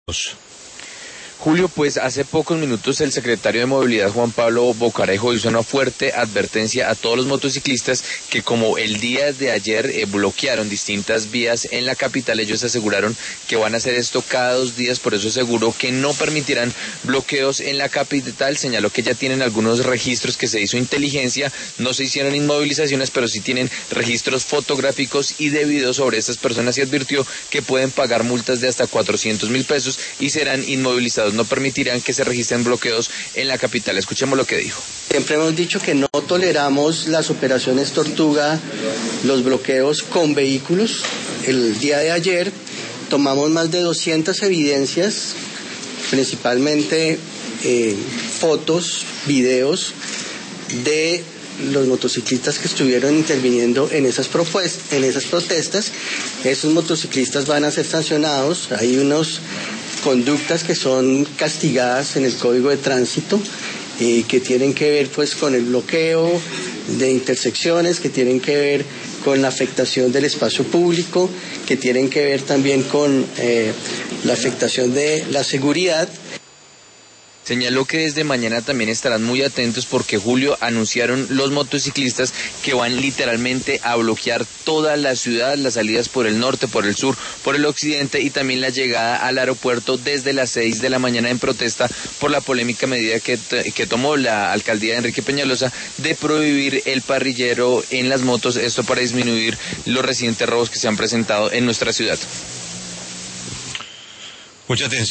Julio, pues hace pocos minutos el secretario de Movilidad, Juan Pablo Bocarejo, hizo una fuerte advertencia a todos los motociclistas que, como el día de ayer bloquearon distintas vías en la capital, ellos aseguraron que van a hacer esto cada 2 días, por eso aseguró que no permitirán bloqueos en la capital. Señaló que ya tienen algunos registros que se hizo inteligencia, no se hicieron inmovilizaciones, pero sí tienen registros fotográficos y de video sobre estas personas, y advirtió que pueden pagar multas de hasta 400.000 pesos y serán inmovilizados. No permitirán que se registren bloqueos en la capital. Escuchemos lo que dijo. Siempre hemos dicho que no toleramos las operaciones Tortuga, los bloqueos con vehículos. El día de ayer tomamos más de 200 evidencias, principalmente fotos, videos de los motociclistas que estuvieron interviniendo en esas protestas. Esos motociclistas van a ser sancionados. Hay unas conductas que son castigadas en el Código de Tránsito, que tienen que ver pues con el bloqueo de intersecciones, que tienen que ver con la afectación del espacio público, que tienen que ver también con la afectación de la seguridad. Señaló que desde mañana también estarán muy atentos porque, Julio, anunciaron los motociclistas que van literalmente a bloquear toda la ciudad, las salidas por el norte, por el sur, por el occidente y también la llegada al aeropuerto desde las 6 de la mañana en protesta por la polémica medida que tomó la alcaldía de Enrique Peñalosa de prohibir el parrillero en las motos, esto para disminuir los recientes robos que se han presentado en nuestra ciudad. Mucha atención.